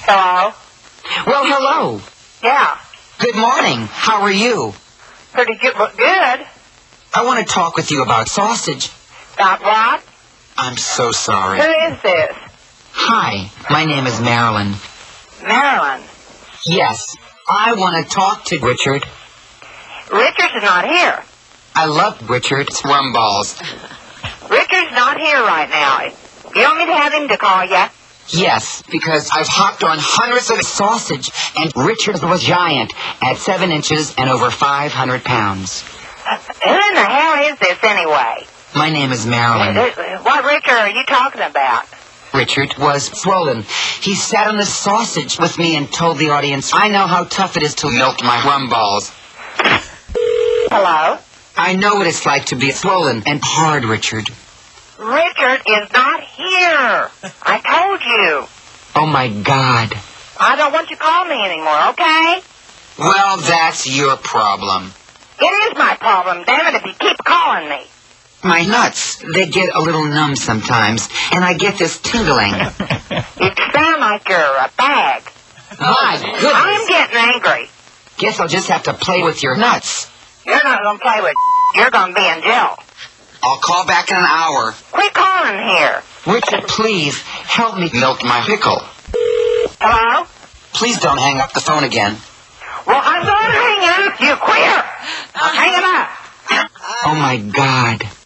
Hello? Well, hello. Yeah. Good morning. How are you? Pretty good. Good. I want to talk with you about sausage. About what? I'm so sorry. Who is this? Hi, my name is Marilyn. Marilyn. Yes, I want to talk to Richard. Richard's not here. I love Richard's rumballs. Richard's not here right now. You want me to have him to call you? Yes, because I've hopped on hundreds of sausage, and Richard was giant at 7 inches and over 500 pounds. Who in the hell is this anyway? My name is Marilyn. What Richard are you talking about? Richard was swollen. He sat on the sausage with me and told the audience, I know how tough it is to milk my rumballs. Hello? I know what it's like to be swollen and hard, Richard. Richard is not here. I told you. Oh, my God. I don't want you to call me anymore, okay? Well, that's your problem. It is my problem, damn it, if you keep calling me. My nuts, they get a little numb sometimes, and I get this tingling. You sound like you're a bag. My goodness. I'm getting angry. Guess I'll just have to play with your nuts. You're not going to play with You're going to be in jail. I'll call back in an hour. Quit calling here. Richard, please, help me milk my pickle. Hello? Please don't hang up the phone again. Well, I'm going to hang up, you queer. I'm hanging up. Oh, my God.